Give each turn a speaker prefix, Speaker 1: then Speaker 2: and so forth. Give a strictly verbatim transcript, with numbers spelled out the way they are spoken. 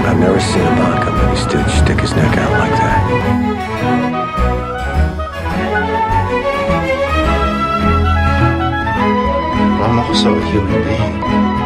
Speaker 1: I've never seen a bond company stooge stick his neck out like that.
Speaker 2: I'm also a human being.